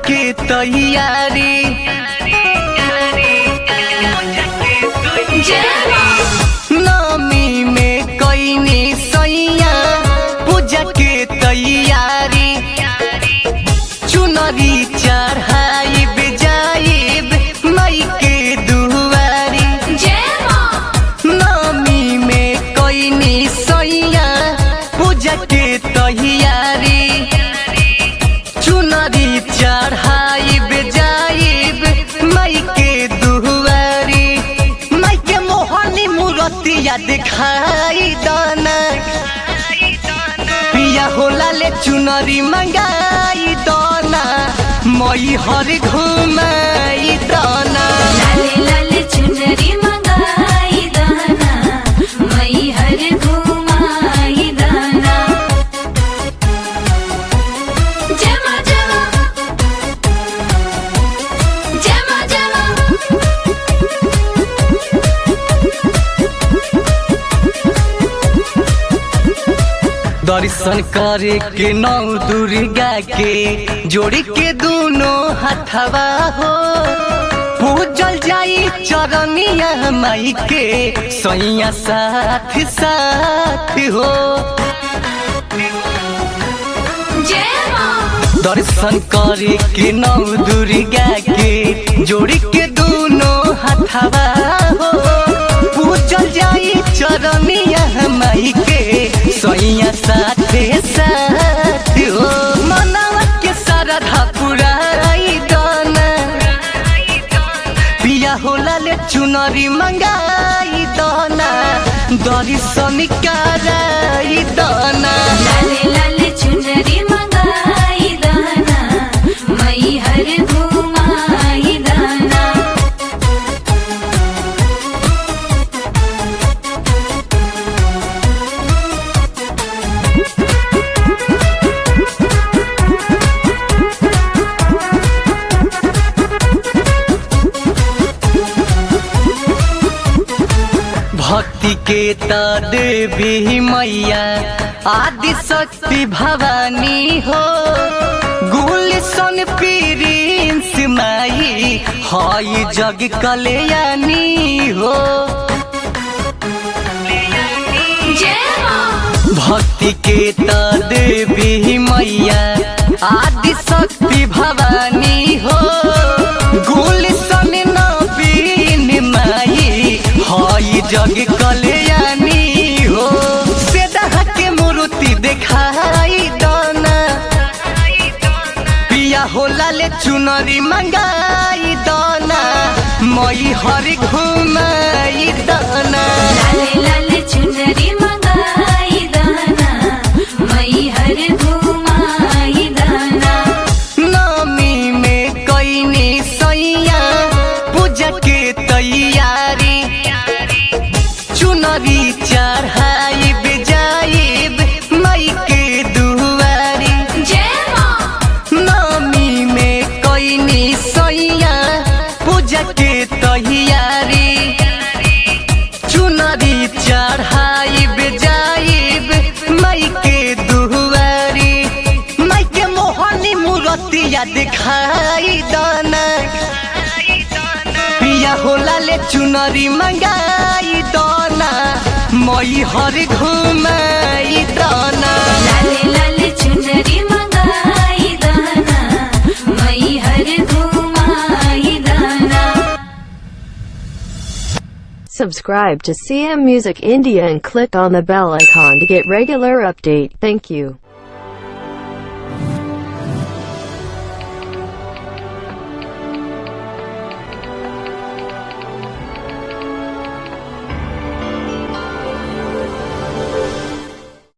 के तैयारी नमी में कईनी सैया पूजा के तैयारी चुनरी चढ़ाइब जाइब माई के दुआरी नमी में कईनी सैया पूजा के तैयारी चुनरी चढ़ाइब जाइब माई के दुआरी माई के मोहनी मूर्तिया दिखाई दाना पिया होला ले चुनरी मंगाई दाना मई हर घुमाई दाना लाले लाले चुनरी मंगाई दाना मई हर घुमाई दाना जमा जमा जमा जमा दर्शन करे के नौ दुर्गा के जोड़ी के दोनों हथवा हो पूजल जाई चरनिया माई के सैया साथ साथ हो दर्शन करे के नौ दुर्गा के जोड़ी के दोनों हथवा हो पूजल जाई चरनिया माई के सैया साथे साथ हो मनवा के श्रद्धा पुराई दाना पिया होला ले चुनरी मंगाई दाना दर्शन कराई दाना लाले लाले चुनरी मंगाई दाना मई हर घुमाई दाना भक्ति के त देवी मैया आदि शक्ति भवानी हो गुलशन प्रिंस माई हई जग कल्याणी हो भक्ति के त देवी मैया आदि शक्ति भवानी हो गुलशन नवीन माई हई जग कल्याणी हो सेदा के मूर्ति देखाई दाना पिया होला ले चुनरी मंगाई दाना मई हर घुमाई दाना लाले लाले चुनरी मंगाई दाना मई हर घुमाई दाना नमी में कईनी सैया पूजा के तैयारी चुनरी चढ़ाइब जाइब माई के दुआरी नमी में कईनी सैया पूजा के तैयारी चुनरी चढ़ाइब जाइब माई के दुआरी माई के मोहनी मूर्तिया दिखाई दाना पिया होला ले चुनरी मंगाई दाना मई हर घुमाई दाना लाले लाले चुनरी मंगाई दाना मई हर घुमाई दाना Subscribe to CM Music India and click on the bell icon to get regular update. Thank you.